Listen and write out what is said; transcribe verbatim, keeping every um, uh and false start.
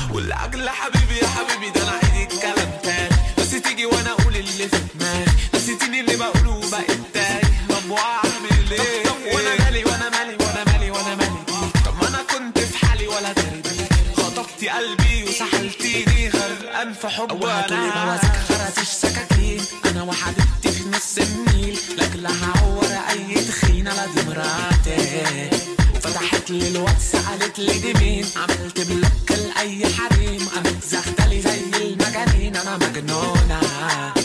والعقل حبيبي يا حبيبي ده انا عيد الكلام تاني، بس تيجي وانا اقول اللي في دماغي، نسيتيني اللي بقوله بقيت تايه. طب واعمل ايه؟ طب وانا مالي وانا مالي وانا مالي وانا مالي بيك؟ طب ما انا كنت في حالي ولا داري بيك، خطفتي قلبي وسحلتيني غرقان في حب. اوعى تقولي بوازيك خرطيش سكاكين، انا وحبيبتي في نص النيل، لكن لا هعور اي تخينه، لا دي مراتي. وفتحت لي الواتس قالت لي دي مين، عملت بلوك لاي حريم، قامت زغتلي زي المجانين، انا مجنونه.